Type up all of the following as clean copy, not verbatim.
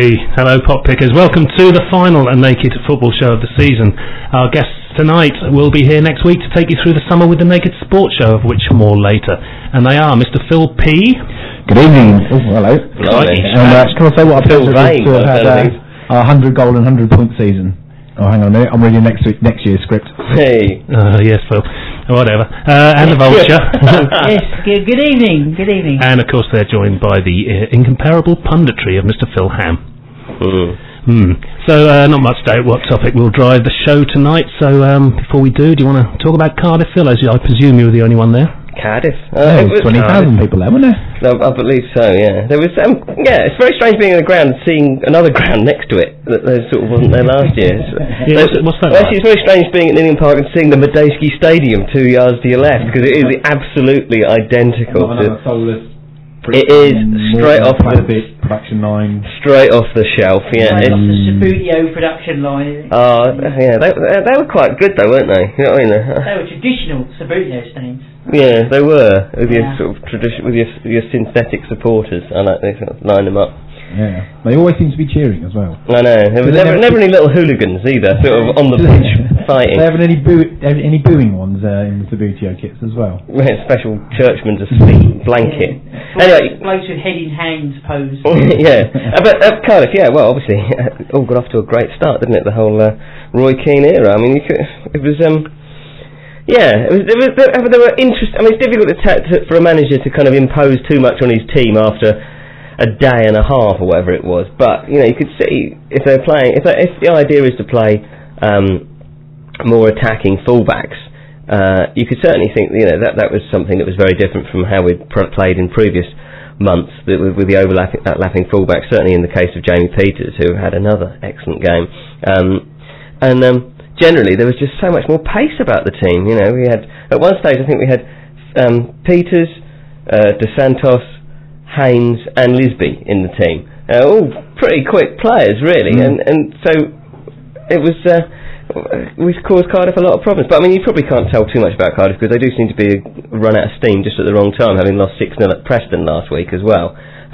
Hey, hello Pop Pickers. Welcome to the final and Naked Football Show of the season. Our guests tonight will be here next week to take you through the summer with the Naked Sports Show, of which more later. And they are Mr. Phil P. Good evening. Oh, hello. And can I say what I feel to have had our 100 goal and 100 point season? Oh, hang on a minute. I'm reading next year's script. Hey. Yes, Phil. Whatever. And the Vulture. Yes, good evening. Good evening. And of course they're joined by the incomparable punditry of Mr. Phil Ham. So not much to what topic will drive the show tonight. So before we do you want to talk about Cardiff, Phil? As I presume you were the only one there. Cardiff. There was 20,000 people there, wasn't there? No, I believe so. Yeah, there was. It's very strange being in the ground, and seeing another ground next to it that there sort of wasn't there last year. What's that? Actually, it's very strange being at Ninian Park and seeing the Medeski Stadium 2 yards to your left, because it is absolutely identical. It is straight off the production line. Straight off the shelf. Yeah, it's the Subbuteo production line. Oh, yeah, they were quite good though, weren't they? You know what I mean? They were traditional Subbuteo stains. Yeah, they were with your sort of tradition, with your synthetic supporters. I like they sort of line them up. Yeah, they always seem to be cheering as well. I know. There was never any little hooligans either, sort of on the pitch fighting. Do they have any booing ones in the Subbuteo kits as well? We had a special churchman's asleep blanket. Anyway, blokes with head in hands pose. Yeah, but Cardiff, yeah. Well, obviously, all got off to a great start, didn't it? The whole Roy Keane era. I mean, it was. Yeah, there were interest. I mean, it's difficult for a manager to kind of impose too much on his team after a day and a half or whatever it was. But you could see if they're playing. If the idea is to play more attacking fullbacks, you could certainly think that was something that was very different from how we'd played in previous months with the overlapping fullbacks. Certainly in the case of Jamie Peters, who had another excellent game, generally there was just so much more pace about the team. We had at one stage I think we had Peters, Dos Santos, Haynes and Lisby in the team, all pretty quick players really, and so it was we caused Cardiff a lot of problems. But I mean, you probably can't tell too much about Cardiff because they do seem to be run out of steam just at the wrong time, having lost 6-0 at Preston last week as well.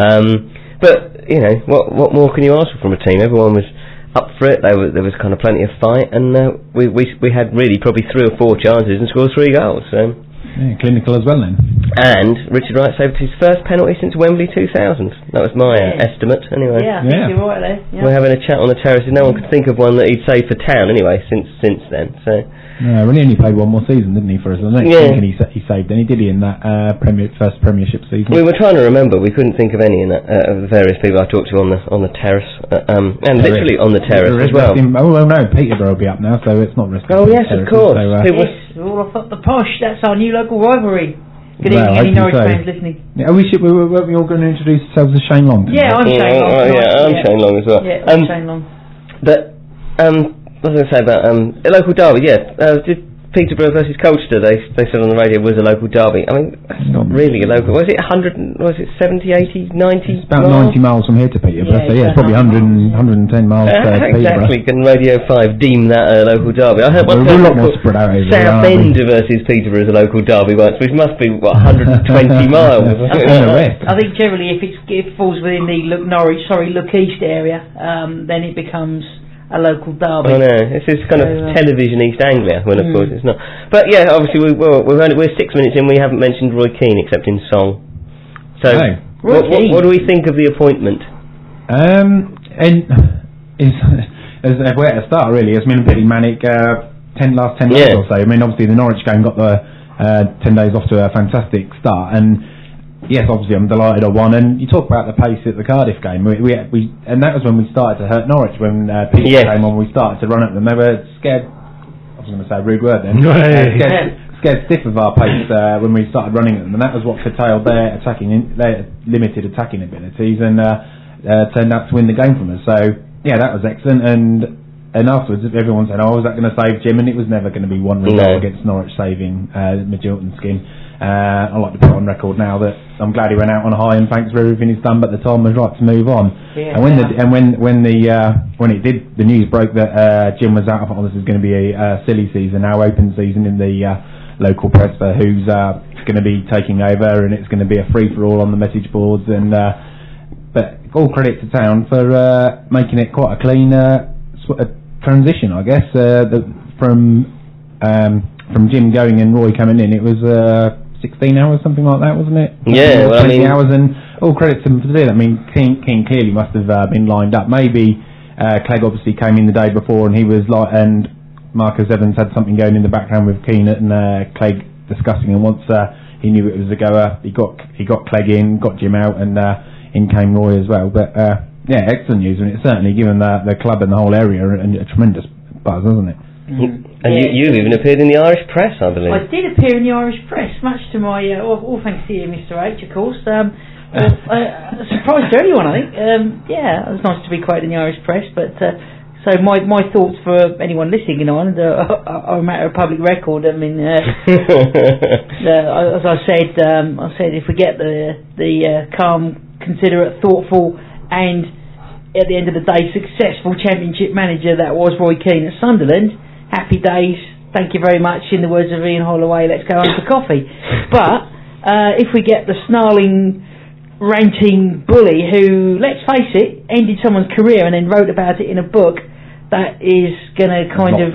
But what more can you ask for from a team? Everyone was up for it. There was kind of plenty of fight, and we had really probably 3 or 4 chances and scored 3 goals. So. Yeah, clinical as well then. And Richard Wright saved his first penalty since Wembley 2000. That was my estimate, anyway. Yeah, I think you're right there. Yeah. We're having a chat on the terrace, and no one could think of one that he'd saved for Town anyway since then. So. No, he only played one more season, didn't he, for us? I don't think he saved any, did he, in that first Premiership season? We were trying to remember. We couldn't think of any in that, of the various people I talked to on the terrace, and literally on the terrace as well. Oh no, Peterborough will be up now, so it's not risky. Oh yes, of course. So, yes, we're all up the posh. That's our new local rivalry. Good evening, any Norwich fans listening. Yeah, we all going to introduce ourselves as Shane Long. Yeah, I'm Shane Long. I'm Shane Long as well. Yeah, I'm Shane Long. But what was I going to say about a local derby? Yeah, did Peterborough versus Colchester? They said on the radio was a local derby. I mean, that's not really a local. Was it 100? Was it 70, 80, 90? It's about 90 miles from here to Peterborough. So it's probably 110 miles. Exactly. Can Radio 5 deem that a local derby? I heard one a lot more spread out over Southend versus Peterborough as a local derby once, which must be 120 miles. I think generally if it falls within the Look East area, then it becomes a local derby. I know, this is kind of television East Anglia, when of course it's not. But yeah, obviously we're 6 minutes in, we haven't mentioned Roy Keane except in song. So, what do we think of the appointment? We're at a start really, it's been pretty manic last 10 days or so. I mean, obviously the Norwich game got the 10 days off to a fantastic start, and yes, obviously I'm delighted I won. And you talk about the pace at the Cardiff game. And that was when we started to hurt Norwich. When Peter came on, we started to run at them. They were scared. I was going to say a rude word then. Scared stiff of our pace when we started running at them, and that was what curtailed their limited attacking abilities, and turned out to win the game from us. So yeah, that was excellent. And afterwards, everyone said, "Oh, was that going to save Jim?" And it was never going to be one result against Norwich saving Magilton skin. I like to put on record now that I'm glad he went out on a high, and thanks for everything he's done. But the time was right to move on. Yeah, and when the news broke that Jim was out, I thought this is going to be a silly season, our open season in the local press for who's going to be taking over, and it's going to be a free for all on the message boards. And but all credit to Town for making it quite a clean transition, I guess. From Jim going and Roy coming in, it was 16 hours, something like that, wasn't it? Yeah, 20 hours, and all credit to them for doing that. I mean, Keane clearly must have been lined up. Maybe Clegg obviously came in the day before, and he was like, and Marcus Evans had something going in the background with Keane and Clegg discussing, and once he knew it was a goer, he got Clegg in, got Jim out, and in came Roy as well. But yeah, excellent news, and it's certainly given the club and the whole area a tremendous buzz, hasn't it? And you've even appeared in the Irish press, I believe. I did appear in the Irish press, much to my all thanks to you, Mr. H, of course. A surprise to anyone, I think. Yeah, it was nice to be quoted in the Irish press, but so my thoughts for anyone listening in Ireland are a matter of public record. I mean, as I said if we get the calm, considerate, thoughtful, and at the end of the day successful Championship manager that was Roy Keane at Sunderland, happy days. Thank you very much. In the words of Ian Holloway, let's go home for coffee. But if we get the snarling, ranting bully who, let's face it, ended someone's career and then wrote about it in a book, that is going to kind of...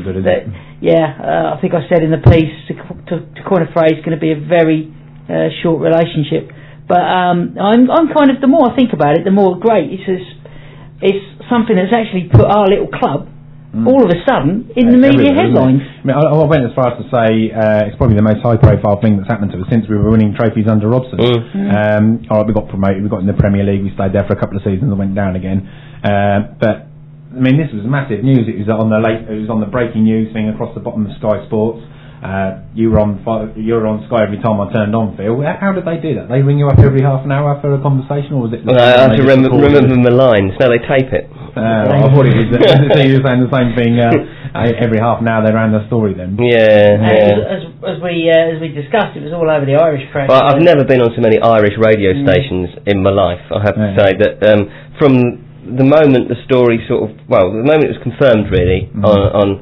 I think I said in the piece, to coin a phrase, going to be a very short relationship. But I'm kind of, the more I think about it, the more great. It's something that's actually put our little club all of a sudden in the media headlines. I mean, I went as far as to say it's probably the most high-profile thing that's happened to us since we were winning trophies under Robson. All right, we got promoted, we got in the Premier League, we stayed there for a couple of seasons and went down again. But I mean, this was massive news. It was on the breaking news thing across the bottom of Sky Sports. You were on Sky every time I turned on, Phil. How did they do that? They ring you up every half an hour for a conversation, or was it? Well, I have to remember the lines. No, they tape it. I thought it was. So you were saying the same thing. Every half an hour they ran the story then. As we discussed, it was all over the Irish press. Well, I've never been on so many Irish radio stations in my life. I have to say that from the moment the story the moment it was confirmed, really, on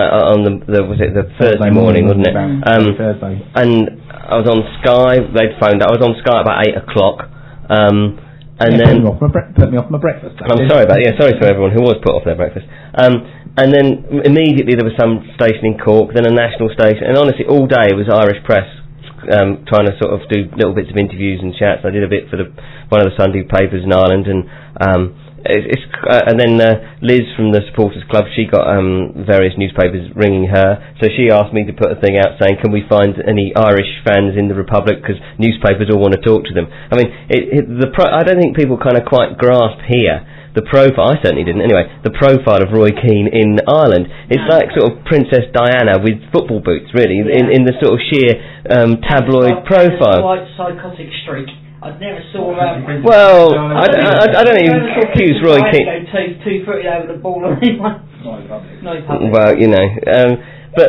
the Thursday morning, wasn't it? Thursday. And I was on Sky. They'd phoned. I was on Sky about 8 o'clock. And then put me off my breakfast. I'm sorry about sorry for everyone who was put off their breakfast. And then immediately there was some station in Cork, then a national station, and honestly all day it was Irish press trying to sort of do little bits of interviews and chats. I did a bit for one of the Sunday papers in Ireland, and and then Liz from the Supporters Club, she got various newspapers ringing her, so she asked me to put a thing out saying, can we find any Irish fans in the Republic, because newspapers all want to talk to them. I mean, I don't think people kind of quite grasp here the profile, I certainly didn't anyway, the profile of Roy Keane in Ireland. It's like sort of Princess Diana with football boots, really, in the sort of sheer tabloid profile. Quite psychotic streak. I never saw. Well, I don't even accuse Roy Keane. Two-footed over the ball or anyone. No public. Well, you know, but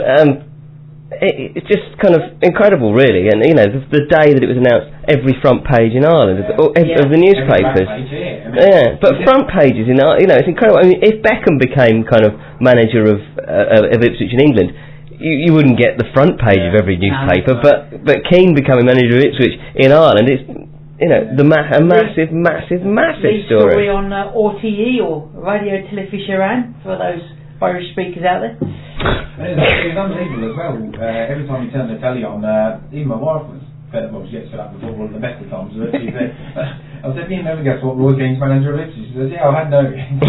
it's just kind of incredible, really. And you know, the day that it was announced, every front page in Ireland of the newspapers. But front pages in you know, it's incredible. I mean, if Beckham became kind of manager of Ipswich in England, you wouldn't get the front page of every newspaper. But Keane becoming manager of Ipswich in Ireland, it's, you know, a massive story. On RTE or Radio Television for those Irish speakers out there. It's unbelievable as well. Every time you turn the telly on, even my wife was fed up. Well, she gets fed up with football at the best of times. But she said, I said, you never guess what Roy Keane's manager of Ipswich. She said, yeah, I had no.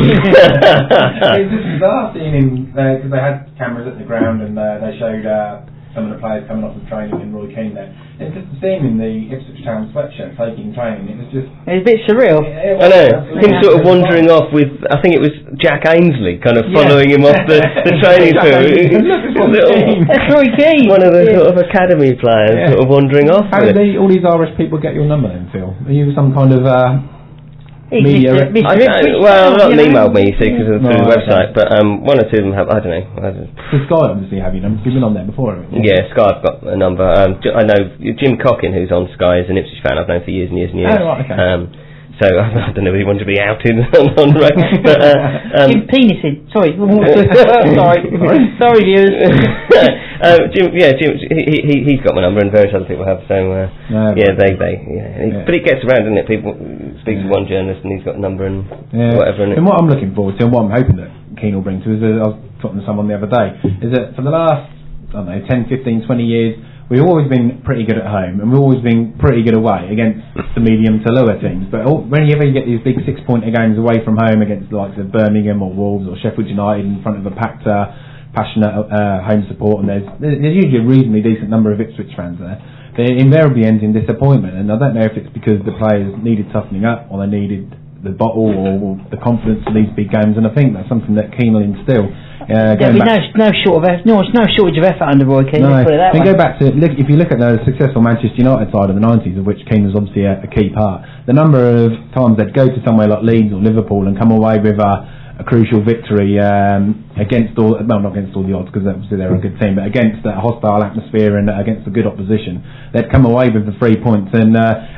It was just bizarre seeing him because they had cameras at the ground and they showed some of the players coming off the training and Roy Keane there. And just seeing him in the Ipswich Town sweatshirt taking training, it was just... It's a bit surreal. I know. Him sort of wandering off with, I think it was Jack Ainsley, kind of following him off the training tour. That's Roy Keane. One of the sort of academy players sort of wandering off. How did all these Irish people get your number then, Phil? Are you some kind of... media. Well, not emailed me, you see, because through the website, but one or two of them have, I don't know. Does Sky obviously have your number? You've been on there before, haven't you? Yeah, Sky have got a number. I know Jim Cockin, who's on Sky, is an Ipswich fan I've known for years and years and years. Oh, right, okay. So I don't know if he wanted to be outed on radio, but Jim Penis in. Sorry, sorry, viewers. Jim, he's got my number, and various other people have. So but it gets around, doesn't it? People speak to one journalist, and he's got a number and whatever. And what I'm looking forward to, and what I'm hoping that Keane will bring to us, I was talking to someone the other day, is that for the last 10, 15, 20 years, we've always been pretty good at home, and we've always been pretty good away against the medium to lower teams. But whenever you get these big 6-pointer games away from home against the likes of Birmingham or Wolves or Sheffield United in front of a packed, passionate home support, and there's usually a reasonably decent number of Ipswich fans there, it invariably ends in disappointment. And I don't know if it's because the players needed toughening up, or they needed the bottle or the confidence for these big games, and I think that's something that Keane will instill. There'll be no shortage of effort under Roy Keane. No, put it that way. go back to if you look at the successful Manchester United side of the 90s, of which Keane was obviously a key part. The number of times they'd go to somewhere like Leeds or Liverpool and come away with a crucial victory against all, well, not against all the odds, because obviously they're a good team, but against a hostile atmosphere and against a good opposition, they'd come away with the 3 points, and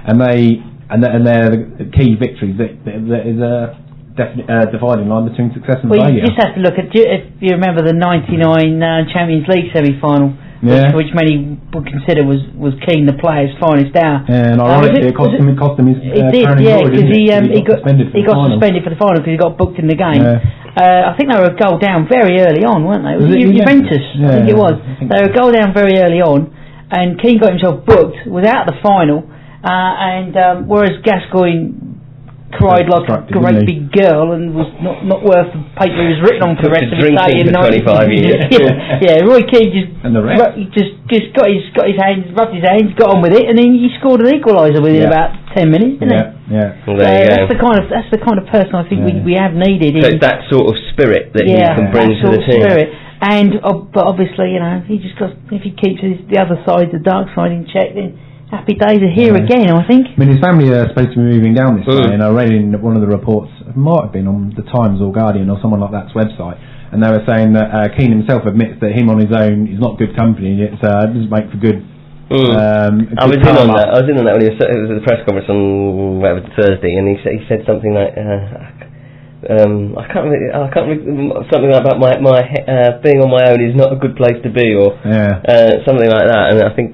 they're the key victories. That is a definite dividing line between success and failure. You just have to look at, if you remember the 99 Champions League semi-final, which many would consider was Keane the player's finest hour. Yeah, and ironically, it cost him his because he got suspended for the final because he got booked in the game. I think they were a goal down very early on, weren't they? Was it Juventus? I think it was. They were a goal down very early on, and Keane got himself booked without the final. Whereas Gascoigne cried like a great big girl and was not worth the paper he was written on for the rest of his day in 25 years. Roy Keane just got his hands, rubbed his hands, got on with it, and then he scored an equaliser within about 10 minutes, didn't he? Well, that's the kind of person I think we have needed. So it's that sort of spirit that he can bring to the team. But obviously, he just got, if he keeps the other side, the dark side in check, then happy days are here again, I think. I mean, his family are supposed to be moving down this way, and I read in one of the reports, it might have been on the Times or Guardian or someone like that's website, and they were saying that Keane himself admits that him on his own is not good company, and it doesn't make for good. I was in on that. I was in on that when it was at the press conference on Thursday, and he said something like, I can't remember, something about my being on my own is not a good place to be, or something like that. And I think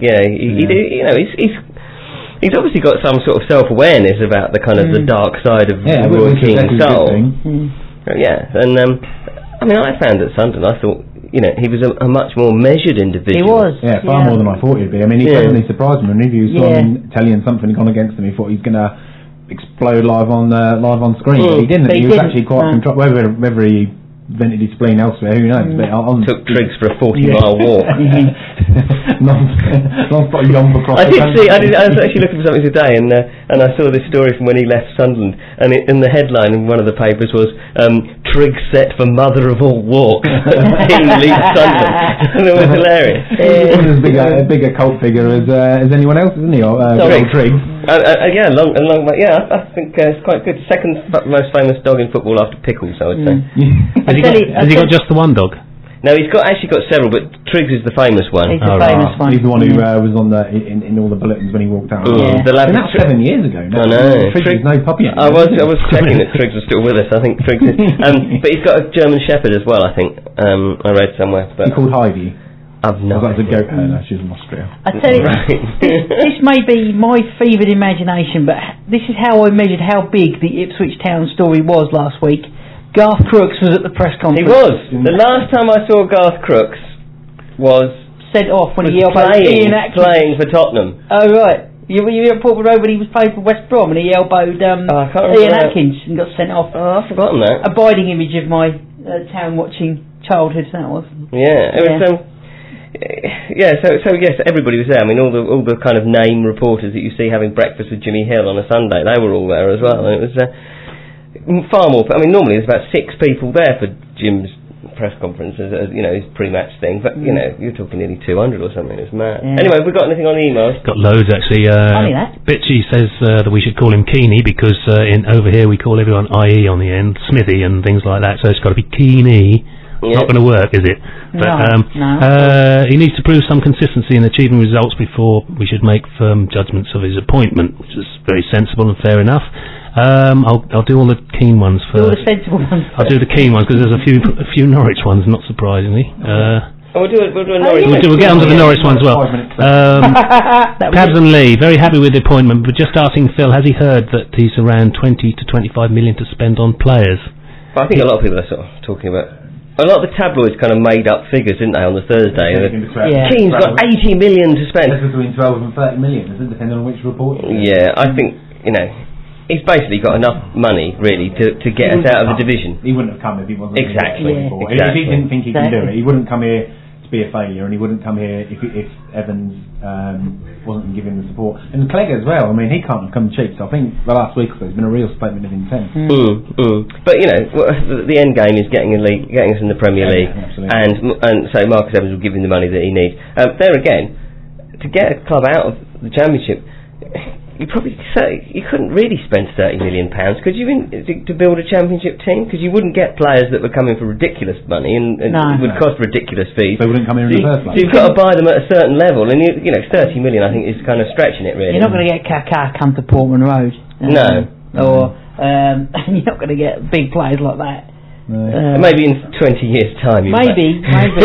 he's obviously got some sort of self-awareness about the kind of the dark side of Roy Keane's soul. And I mean, I found at Sunderland, I thought he was a much more measured individual. He was, far more than I thought he'd be. I mean, he certainly surprised me when he saw him telling something gone against him. He thought he's going to explode live on screen, but he didn't. He was actually quite controlled. Whether he vented his spleen elsewhere, who knows? But took Triggs for a 40-mile walk. Non-stop yomp across. I was actually looking for something today, and I saw this story from when he left Sunderland, and in the headline in one of the papers was Triggs set for mother of all walks. Keane leaves Sunderland. And it was hilarious. He's as big a cult figure as anyone else, isn't he? Triggs. I think it's quite good. Second most famous dog in football after Pickles, I would say. Has he got just the one dog? No, he's actually got several, but Triggs is the famous one. He's the famous one. He's the one who was on in all the bulletins when he walked out. That's 7 years ago. No, I know. Triggs is no puppy. I was checking that Triggs was still with us. I think Triggs is. But he's got a German Shepherd as well, I think. I read somewhere. But he's called Heidi. I've no idea. That's a goat. No, she's from Austria. I tell you, this may be my fevered imagination, but this is how I measured how big the Ipswich Town story was last week. Garth Crooks was at the press conference. He was. The last time I saw Garth Crooks was sent off when he yelled playing for Tottenham. Oh right. You were at Portman Road when he was playing for West Brom and he elbowed Ian Atkins and got sent off. Oh, I've forgotten that. Abiding image of my town watching childhood, that was. Yeah, it was. So yes, everybody was there. I mean, all the kind of name reporters that you see having breakfast with Jimmy Hill on a Sunday, they were all there as well. And it was far more. I mean, normally there's about 6 people there for Jim's press conference, his pre-match thing. But you're talking nearly 200 or something. It's mad. Yeah. Anyway, have we got anything on the emails? Got loads actually. Bitchy says that we should call him Keeny because over here we call everyone IE on the end, Smithy and things like that. So it's got to be Keeny. Yeah. Not going to work, is it? But, no. He needs to prove some consistency in achieving results before we should make firm judgments of his appointment, which is very sensible and fair enough. I'll do all the Keane ones first. All the sensible ones. I'll do the Keane ones because there's a few Norwich ones, not surprisingly. We'll do a Norwich. We'll get onto the Norwich one as well. Cabs and Lee, very happy with the appointment, but just asking Phil, has he heard that he's around 20 to 25 million to spend on players? But I think a lot of people are sort of talking about. A lot of the tabloids kind of made up figures, didn't they, on the Thursday? Keane's got 80 million to spend. That's between 12 and 30 million, does it depend on which report? Yeah, I think, he's basically got enough money, really, to get us out of the division. He wouldn't have come if he wasn't. Exactly. If he didn't think he could do it, he wouldn't come here to be a failure, and he wouldn't come here if Evans wasn't giving the support. And Clegg as well, I mean, he can't have come cheap, so I think the last week or so has been a real statement of intent. But, the end game is getting us in the Premier League, and so Marcus Evans will give him the money that he needs. There again, to get a club out of the Championship, you couldn't really spend £30 million, could you, to build a Championship team? Because you wouldn't get players that were coming for ridiculous money and would cost ridiculous fees. They wouldn't come in the first place. So you've got to buy them at a certain level, and 30 million, I think, is kind of stretching it, really. You're not going to get Kaká come to Portman Road. No. Or you're not going to get big players like that. Maybe in 20 years' time. Maybe.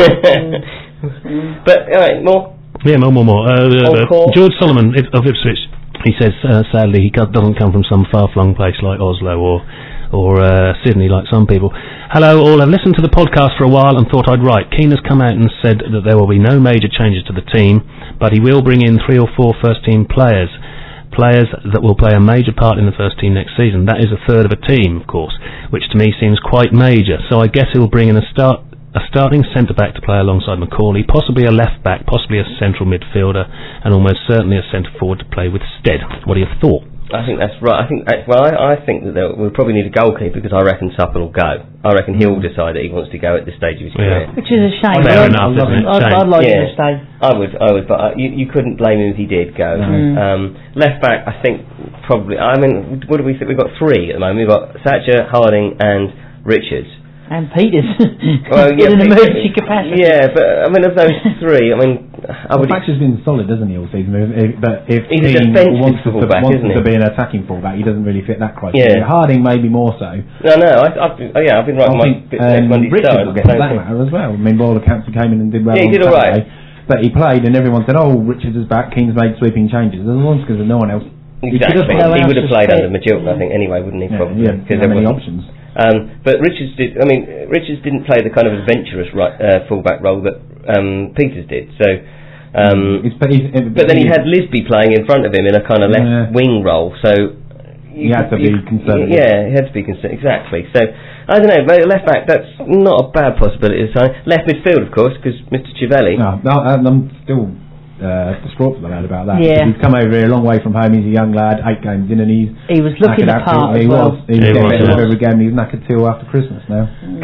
But more. Yeah, more. George Solomon of Ipswich. He says, sadly, he doesn't come from some far-flung place like Oslo or Sydney, like some people. Hello, all. I've listened to the podcast for a while and thought I'd write. Keane has come out and said that there will be no major changes to the team, but he will bring in 3 or 4 first-team players that will play a major part in the first team next season. That is a third of a team, of course, which to me seems quite major. So I guess he'll bring in a starting centre-back to play alongside Macaulay, possibly a left-back, possibly a central midfielder, and almost certainly a centre-forward to play with Stead. What are your thoughts? I think that's right. I think that we'll probably need a goalkeeper because I reckon Supple will go. I reckon he'll decide that he wants to go at this stage of his career. Which is a shame. Fair enough, isn't it? I'd like him to stay. I would, but you couldn't blame him if he did go. Left-back, I think probably. I mean, what do we think? We've got 3 at the moment. We've got Thatcher, Harding, and Richards. And Peters. Well, in an emergency capacity. Yeah, but I mean, of those 3, I mean, Thatcher's been solid, doesn't he, all season? But if he's he wants to be an attacking fullback, he doesn't really fit that criteria. Yeah. Harding maybe more so. No, I've been right. Richards will get that matter as well. I mean, Boiler Campson came in and did well. Yeah, he did all right. But he played, and everyone said, "Oh, Richards is back. Keane's made sweeping changes." There's one because no one else. Exactly. He would have played under Majilton, I think, anyway, wouldn't he? Probably. Because there were many options. But Richards didn't play the kind of adventurous fullback role that Peters did. So, but then he had Lisby playing in front of him in a kind of left wing role. So he had to be conservative. Yeah, he had to be conservative. Exactly. So I don't know. Left back, that's not a bad possibility this time. Left midfield, of course, because Mr. Chiavelli. No, I'm still distraught for the lad about that. Yeah. He's come over here a long way from home. He's a young lad, 8 games in, and he was looking the part as well. He was getting better every game. He's knackered till after Christmas now.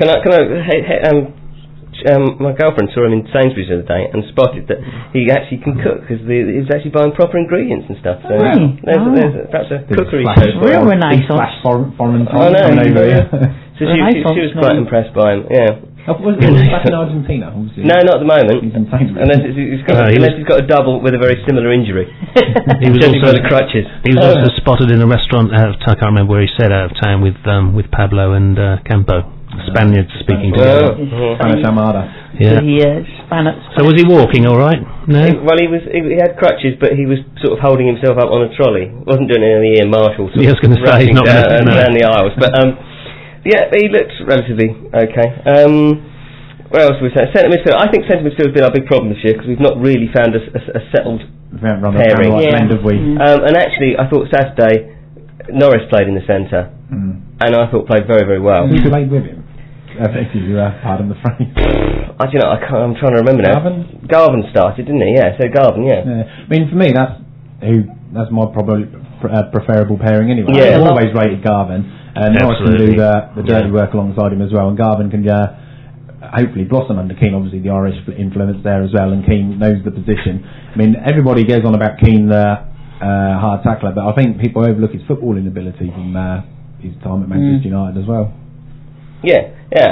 My girlfriend saw him in Sainsbury's the other day and spotted that he actually can cook because he was actually buying proper ingredients and stuff. So there's perhaps a cookery show. Real renaissance. Foreign I know. So she was quite impressed by him. Yeah. Was he back in Argentina? Obviously. No, not at the moment. He's in Sainsbury's. Unless he's got a double with a very similar injury. He was also the crutches. He was also spotted in a restaurant I can't remember where he said, out of town with Pablo and Campo. Spaniards speaking together. Spanish Armada. Yeah. So was he walking all right? No. Well, he had crutches, but he was sort of holding himself up on a trolley. Wasn't doing any Ian Marshall. I was going to say he's not down the aisles, but yeah, he looked relatively okay. What else we say? Centre midfield. I think centre midfield has been our big problem this year because we've not really found a settled pairing. And actually, I thought Saturday Norris played in the centre, and I thought played very, very well. Who played with him? If you pardon the phrase. I'm trying to remember now. Garvin started, didn't he? Yeah, so Garvin, yeah. I mean, for me, that's my probably preferable pairing anyway. Yeah. I've always rated Garvin. Norris can do the dirty work alongside him as well, and Garvin can hopefully blossom under Keane. Obviously, the Irish influence there as well, and Keane knows the position. I mean, everybody goes on about Keane, the hard tackler, but I think people overlook his footballing ability from his time at Manchester United as well. Yeah.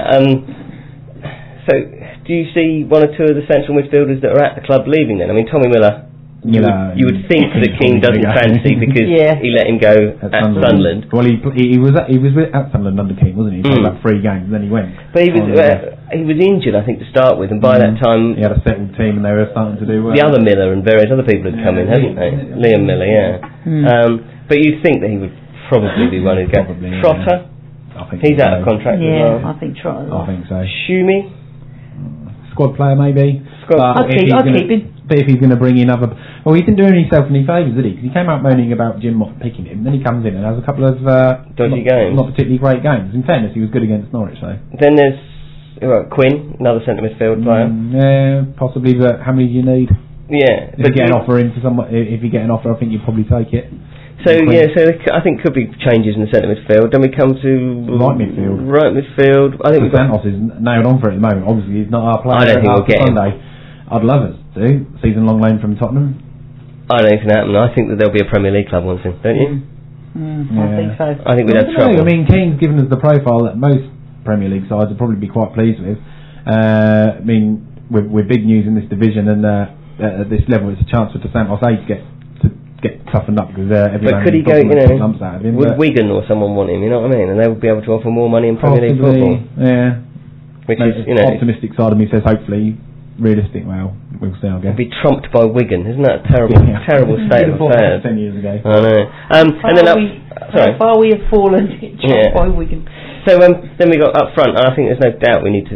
So, do you see one or two of the central midfielders that are at the club leaving then? I mean, Tommy Miller. You would think that Keane doesn't fancy because he let him go at Sunderland. Well, he was at Sunderland under Keane, wasn't he? He played about 3 games, and then he went. But he was he was injured, I think, to start with, and by that time... He had a settled team and they were starting to do well. The other Miller and various other people had come in, hadn't they? Liam Miller, but you'd think that he would probably be one who'd go. Trotter? I think he's out of contract as well. I think Trotter. I think so. Schumi? Squad player, maybe. I'll keep him. But if he's going to bring in other... Well, he didn't do himself any favours, did he? Because he came out moaning about Jim Mott picking him, then he comes in and has a couple of... dodgy games. Not particularly great games. In fairness, he was good against Norwich, though. Then there's Quinn, another centre midfield player. Yeah, possibly, but how many do you need? Yeah. If you get an offer in for someone... If you get an offer, I think you'd probably take it. So I think could be changes in the centre midfield. Then we come to right midfield. Right midfield. I think Santos is nailed on for it at the moment. Obviously, he's not our player. I don't think we'll get Sunday. I'd love us to season long loan from Tottenham. I don't think it's going to happen. I think that there'll be a Premier League club wants him, don't you? I think so. I think we'd have trouble. I mean, Keane's given us the profile that most Premier League sides would probably be quite pleased with. I mean, we're big news in this division, and at this level, it's a chance for Santos to get toughened up because everyone. But could he go? Lumps out of him, would Wigan or someone want him? You know what I mean? And they would be able to offer more money in Premier League football. Yeah. Which is, optimistic side of me says hopefully. Realistic, well, we'll see, I guess. Be trumped by Wigan, isn't that a terrible state of affairs? 10 years ago. I know. And then how far we have fallen by Wigan. So then we got up front, and I think there's no doubt we need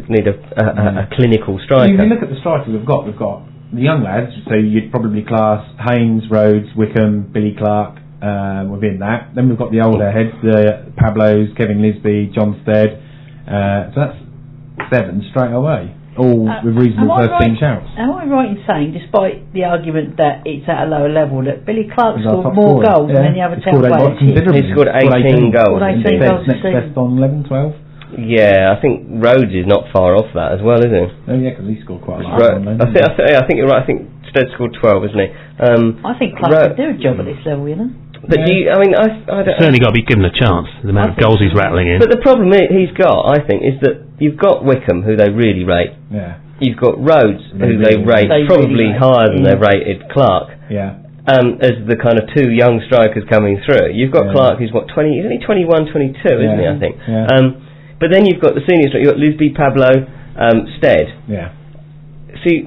a clinical striker. If you look at the strikers we've got the young lads, so you'd probably class Haynes, Rhodes, Wickham, Billy Clark within that. Then we've got the older heads, the Pablos, Kevin Lisby, John Stead. So that's 7 straight away. All with reasonable first-team shouts. Am I right in saying, despite the argument that it's at a lower level, that Billy Clark scored more scorer. goals than any other 10 players? He scored 18 goals. 18 goals next best on 11, 12. Yeah, I think Rhodes is not far off that as well, is he? Oh yeah, because he scored quite a lot. I think you're right. I think Stead scored 12, isn't he? I think Clark could do a job at this level, you know. But I don't. Certainly got to be given a chance. The amount of goals he's rattling in. But the problem he's got, I think, is that you've got Wickham, who they really rate. Yeah. You've got Rhodes, who they rate probably higher than they've rated Clark. Yeah. As the kind of 2 young strikers coming through. You've got Clark, who's 20? Isn't he 21, 22? Isn't he? I think. Yeah. But then you've got the senior strikers. You've got Lisby, Pablo, Stead. Yeah. See,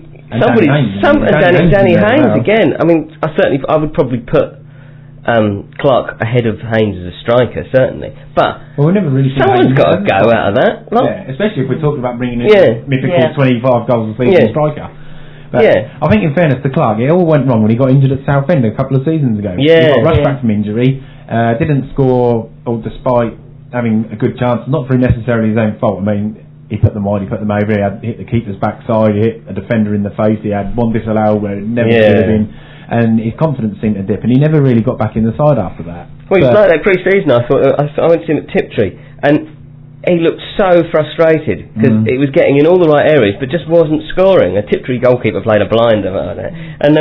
Danny Haynes again. I mean, I would probably put Clark ahead of Haynes as a striker, certainly. But we never really someone's got to go out of that. Especially if we're talking about bringing in mythical 25 goals a season striker. But I think, in fairness to Clark, it all went wrong when he got injured at Southend a couple of seasons ago. He got rushed back from injury, didn't score, despite having a good chance, not through necessarily his own fault. I mean, he put them wide, he put them over, he hit the keeper's backside, he hit a defender in the face, he had one disallowed where it never should have been. And his confidence seemed to dip, and he never really got back in the side after that. Well, he's like that pre-season. I went to him at Tiptree, and he looked so frustrated because it was getting in all the right areas, but just wasn't scoring. A Tiptree goalkeeper played a blinder, and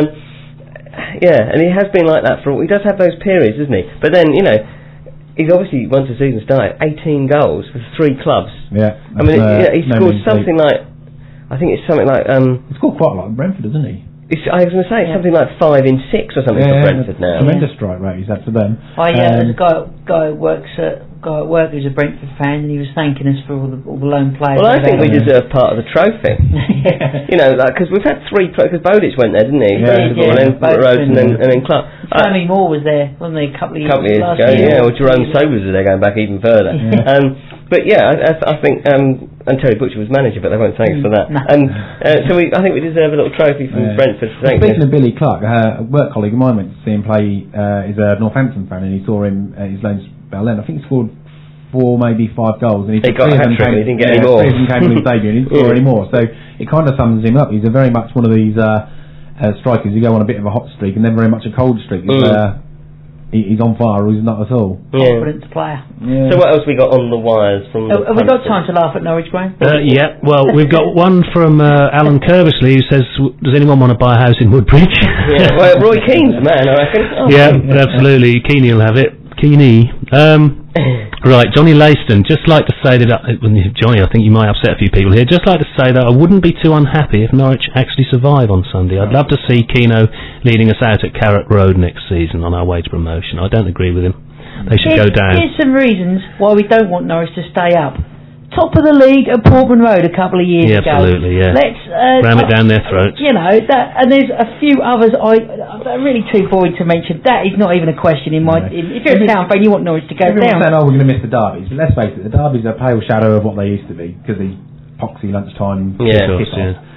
and he has been like that for. He does have those periods, doesn't he? But then he's obviously once the season started, 18 goals for 3 clubs. Yeah, I mean, he scored something like. I think it's something like. He scored quite a lot in Brentford, doesn't he? I was going to say it's something like 5 in 6 or something for Brentford now. Tremendous strike rate he's had for them. There's a guy who works at who's a Brentford fan, and he was thanking us for all the loan players. Well, I think we deserve part of the trophy. Because we've had 3 because Bowditch went there, didn't he? And then Rhodes and then Clark. Sammy Moore was there, wasn't he? A couple of years ago. Yeah, or Jerome Sobers was there going back even further. But I think and Terry Butcher was manager, but they won't thank us for that. And I think we deserve a little trophy from Brentford. Speaking of Billy Clark, a work colleague of mine went to see him play. He's a Northampton fan, and he saw him at his loans spell then. I think he scored 4, maybe 5 goals, and he got a hat-trick. He didn't get any more. 3 of them came on his debut, and he didn't score any more. So it kind of sums him up. He's a very much one of these strikers who go on a bit of a hot streak, and then very much a cold streak. He's on fire, or he's not at all. Confidence player. Yeah. So what else we got on the wires from? Have we got time to laugh at Norwich, Graham? Well, we've got one from Alan Kerbersley who says, "Does anyone want to buy a house in Woodbridge?" Well, Roy Keane's the man, I reckon. Absolutely. Keaney will have it. Keaney. Right, Johnny Layston. Just like to say that Johnny, I think you might upset a few people here. Just like to say that I wouldn't be too unhappy if Norwich actually survive on Sunday. I'd love to see Keano leading us out at Carrot Road next season on our way to promotion. I don't agree with him. They should go down. Here's some reasons why we don't want Norwich to stay up. top of the league at Portman Road a couple of years ago. Absolutely, yeah. Let's ram it down their throats. You know that, and there's a few others I'm really too boring to mention. That is not even a question in my. If you're a Town fan, you want Norwich to go down. Everyone's saying, "Oh, we're going to miss the derbies," but let's face it, the derbies are a pale shadow of what they used to be because the poxy lunchtime kick-off.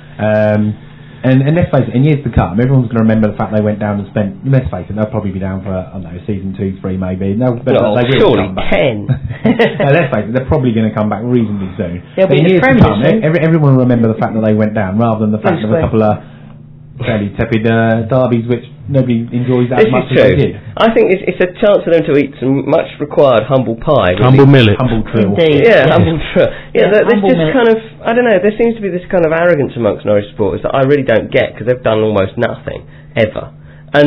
And let's face it, in years to come, everyone's going to remember the fact they went down and spent. Let's face it, they'll probably be down for season 2, 3 maybe. They will surely come back. 10. Let's face it, they're probably going to come back reasonably soon. They'll be in the years to come, everyone will remember the fact that they went down, rather than the fact of a couple of fairly tepid derbies which nobody enjoys as much as they did. I think it's a chance for them to eat some much required humble pie. Humble millet. Humble trill. Indeed. Yeah, humble trill. Yeah, there's just millet. kind of, I don't know, there seems to be this kind of arrogance amongst Norwich supporters that I really don't get, because they've done almost nothing, ever. And,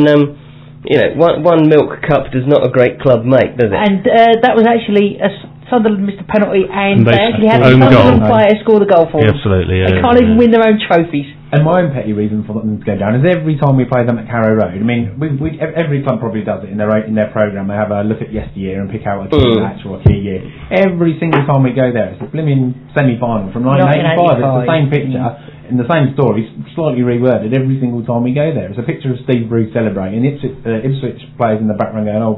one milk cup does not a great club make, does it? And that was actually Sunderland missed a penalty, and they actually had the own Sunderland goal. player score the goal for them. Absolutely, yeah. They can't even win their own trophies. And my own petty reason for them to go down is every time we play them at Carrow Road. I mean, every club probably does it in their programme. They have a look at yesteryear and pick out a key match or a key year. Every single time we go there, it's a blimmin' semi-final from 1985. It's the same picture in the same story, slightly reworded every single time we go there. It's a picture of Steve Bruce celebrating. Ipswich players in the background going,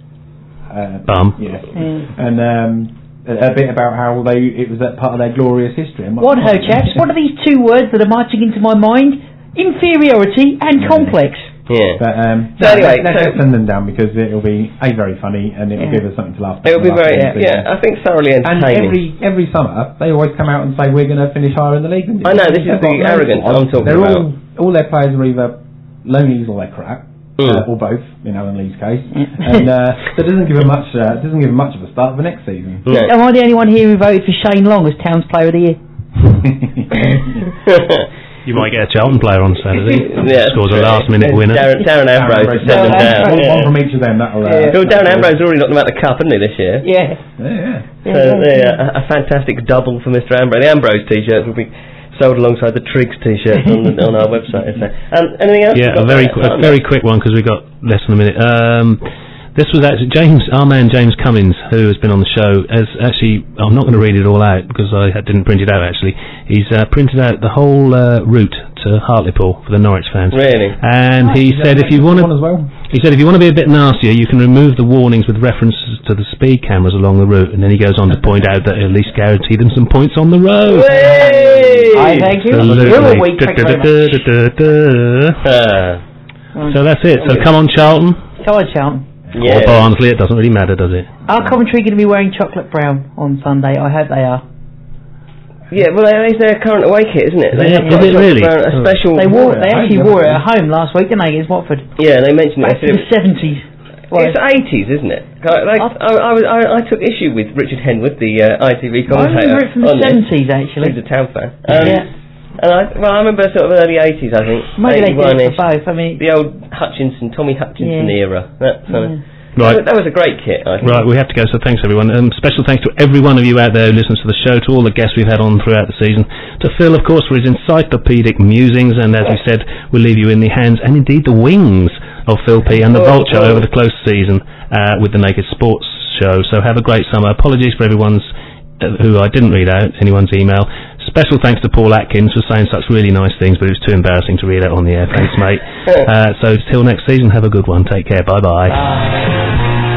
bum. Yeah. And a bit about how it was that part of their glorious history. What ho, chaps? What are these two words that are marching into my mind? Inferiority and complex. Yeah. But so anyway, let's send them down, because it'll be very funny, and it'll give us something to laugh at. It'll be very I think thoroughly entertaining. And every summer they always come out and say we're going to finish higher in the league. I know, this is the arrogance I'm talking about. All their players are either loanies or they're crap. Or both, in Alan Lee's case, and that doesn't give him much. Doesn't give him much of a start for next season. No. Am I the only one here who voted for Shane Long as Town's Player of the Year? You might get a Charlton player on Saturday. Scores a last-minute winner. Darren Ambrose to send them down. One from each of them. That'll. Darren Ambrose already knocked them out the cup, hasn't he, this year? Yeah. So a fantastic double for Mr. Ambrose. The Ambrose t-shirts will be sold alongside the Triggs t-shirts on our website. Anything else? Yeah, a very quick one, because we've got less than a minute. This was actually our man James Cummins, who has been on the show, has actually, I'm not going to read it all out because I didn't print it out actually. He's printed out the whole route to Hartlepool for the Norwich fans. Really? And he said if you want to be a bit nastier, you can remove the warnings with references to the speed cameras along the route, and then he goes on to point out that at least guarantee them some points on the road. I thank you. Absolutely. So that's it. So come on, Charlton. Come on, Charlton. Or Barnsley, it doesn't really matter, does it? Are Coventry going to be wearing chocolate brown on Sunday? I hope they are. Yeah, well, it's their current away kit, isn't it? Is it really? A special. They actually wore it at home last week, didn't they, against Watford? Yeah, they mentioned it. Back to the 70s. It's 80s, isn't it? I took issue with Richard Henwood, the ITV commentator. I remember it from the 70s, actually. He's a Town fan. And I remember sort of early 80s, I think. Maybe they did it for both. I mean, the old Tommy Hutchinson era. Right. That was a great kit, I think. Right, we have to go, so thanks everyone. Special thanks to every one of you out there who listens to the show, to all the guests we've had on throughout the season, to Phil, of course, for his encyclopedic musings, and as we said, we'll leave you in the hands, and indeed the wings, of Phil P and the Vulture over the close season with the Naked Sports Show. So have a great summer. Apologies for everyone's who I didn't read out anyone's email. Special thanks to Paul Atkins for saying such really nice things, but it was too embarrassing to read out on the air. Thanks, mate. So till next season, have a good one. Take care. Bye-bye. Bye.